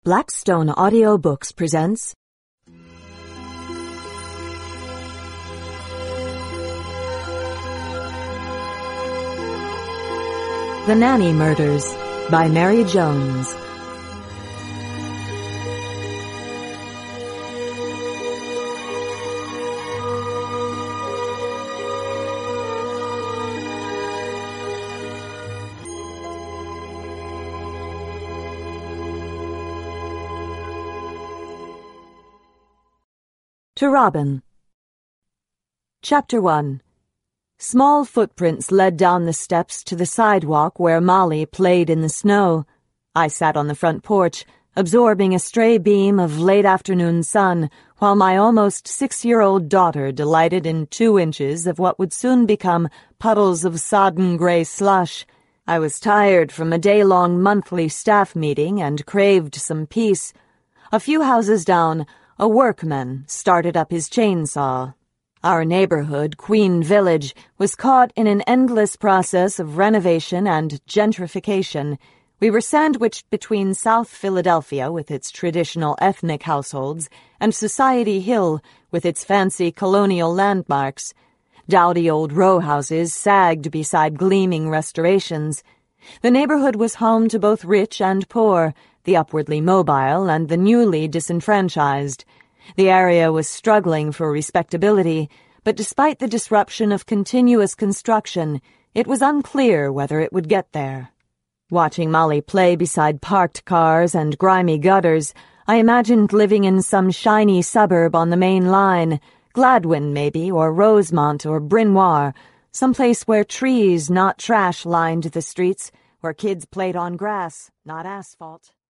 Blackstone Audiobooks presents The Nanny Murders by Mary Jones. To Robin. Chapter 1. Small footprints led down the steps to the sidewalk where Molly played in the snow. I sat on the front porch, absorbing a stray beam of late-afternoon sun, while my almost 6-year-old daughter delighted in 2 inches of what would soon become puddles of sodden gray slush. I was tired from a day-long monthly staff meeting and craved some peace. A few houses down, a workman started up his chainsaw. Our neighborhood, Queen Village, was caught in an endless process of renovation and gentrification. We were sandwiched between South Philadelphia with its traditional ethnic households and Society Hill with its fancy colonial landmarks. Dowdy old row houses sagged beside gleaming restorations. The neighborhood was home to both rich and poor, the upwardly mobile and the newly disenfranchised. The area was struggling for respectability, but despite the disruption of continuous construction, it was unclear whether it would get there. Watching Molly play beside parked cars and grimy gutters, I imagined living in some shiny suburb on the main line, Gladwin maybe, or Rosemont or Bryn Mawr, someplace where trees, not trash, lined the streets, where kids played on grass, not asphalt.